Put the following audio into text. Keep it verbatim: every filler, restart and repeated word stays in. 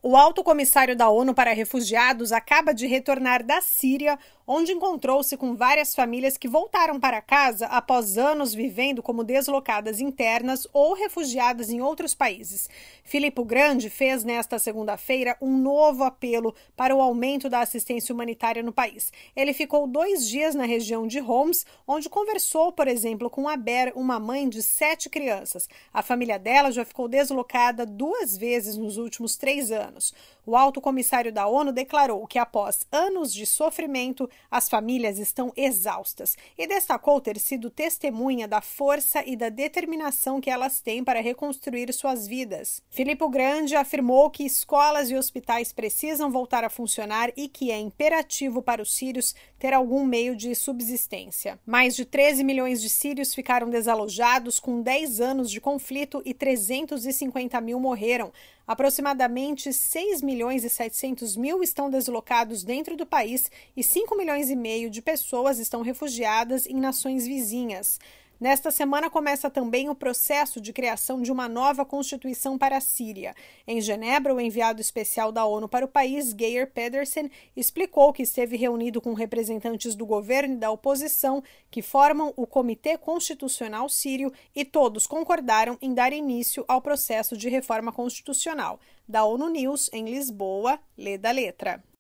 O alto comissário da ONU para Refugiados acaba de retornar da Síria, onde encontrou-se com várias famílias que voltaram para casa após anos vivendo como deslocadas internas ou refugiadas em outros países. Filippo Grandi fez nesta segunda-feira um novo apelo para o aumento da assistência humanitária no país. Ele ficou dois dias na região de Homs, onde conversou, por exemplo, com a Ber, uma mãe de sete crianças. A família dela já ficou deslocada duas vezes nos últimos três anos. O alto comissário da ONU declarou que, após anos de sofrimento, as famílias estão exaustas e destacou ter sido testemunha da força e da determinação que elas têm para reconstruir suas vidas. Filippo Grandi afirmou que escolas e hospitais precisam voltar a funcionar e que é imperativo para os sírios ter algum meio de subsistência. Mais de treze milhões de sírios ficaram desalojados com dez anos de conflito e trezentos e cinquenta mil morreram. Aproximadamente seis milhões e setecentos mil estão deslocados dentro do país e cinco milhões e meio de pessoas estão refugiadas em nações vizinhas. Nesta semana começa também o processo de criação de uma nova constituição para a Síria. Em Genebra, o enviado especial da ONU para o país, Geir Pedersen, explicou que esteve reunido com representantes do governo e da oposição que formam o Comitê Constitucional Sírio e todos concordaram em dar início ao processo de reforma constitucional. Da ONU News, em Lisboa, lê da letra.